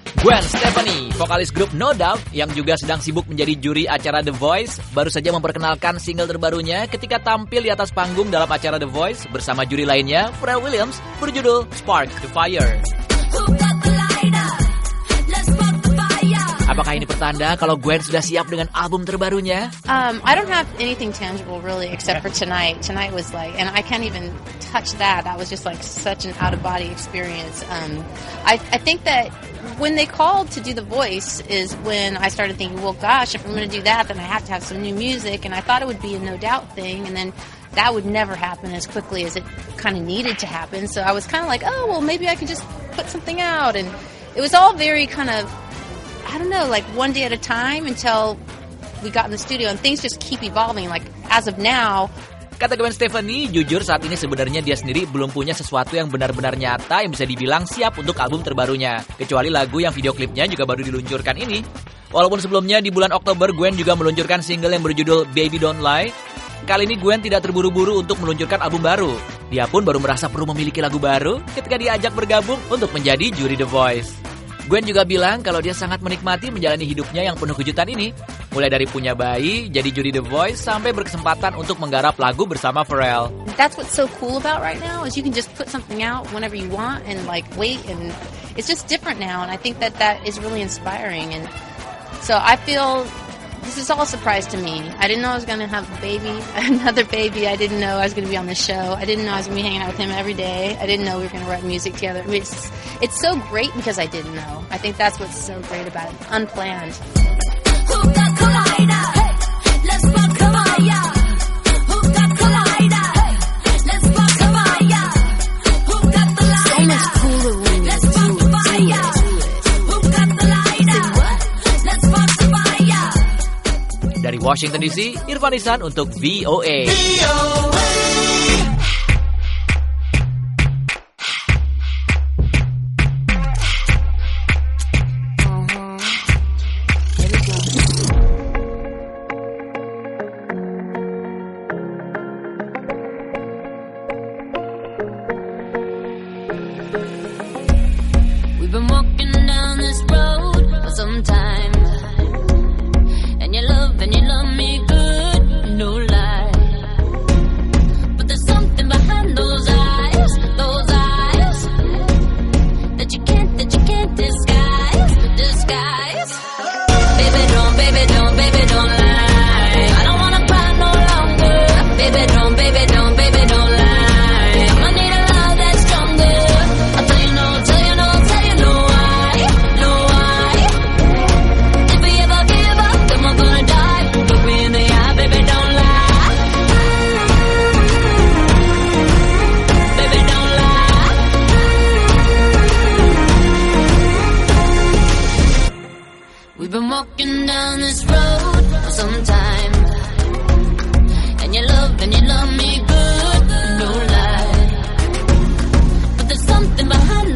Gwen Stefani, vokalis grup No Doubt yang juga sedang sibuk menjadi juri acara The Voice, baru saja memperkenalkan single terbarunya ketika tampil di atas panggung dalam acara The Voice bersama juri lainnya, Pharrell Williams, berjudul Spark the Fire. Apakah ini pertanda kalau Gwen sudah siap dengan album terbarunya? I don't have anything tangible really except for tonight. Tonight was like, and I can't even touch that. That was just like such an out-of-body experience. I think that when they called to do The Voice is when I started thinking, well, gosh, if I'm going to do that, then I have to have some new music. And I thought it would be a No Doubt thing, and then that would never happen as quickly as it kind of needed to happen. So I was kind of like, oh, well, maybe I could just put something out. And it was all very kind of, I don't know, like one day at a time until we got in the studio, and things just keep evolving. Like as of now. Kata Gwen Stefani, jujur saat ini sebenarnya dia sendiri belum punya sesuatu yang benar-benar nyata yang bisa dibilang siap untuk album terbarunya. Kecuali lagu yang video klipnya juga baru diluncurkan ini. Walaupun sebelumnya di bulan Oktober Gwen juga meluncurkan single yang berjudul Baby Don't Lie. Kali ini Gwen tidak terburu-buru untuk meluncurkan album baru. Dia pun baru merasa perlu memiliki lagu baru ketika diajak bergabung untuk menjadi juri The Voice. Gwen juga bilang kalau dia sangat menikmati menjalani hidupnya yang penuh kejutan ini. Mulai dari punya bayi, jadi juri The Voice, sampai berkesempatan untuk menggarap lagu bersama Pharrell. That's what's so cool about right now is you can just put something out whenever you want and like wait, and it's just different now, and I think that is really inspiring. And so I feel this is all a surprise to me. I didn't know I was going to have a baby, another baby. I didn't know I was going to be on the show. I didn't know I was going to be hanging out with him every day. I didn't know we were going to write music together. I mean, it's so great because I didn't know. I think that's what's so great about it. Unplanned. Dari Washington DC, Irfan Ihsan untuk VOA. We've been walking down this road for some time, and you love me good, no lie. But there's something behind those eyes that you can't disguise. Baby don't lie. I don't wanna cry no longer. Baby don't lie. I'ma need a love that's stronger. I'll tell you no why. If we ever give up, then we're gonna die. Look me in the eye, baby don't lie. Baby don't lie. We've been walking down this road for some time, and you love me good, no lie. But there's something behind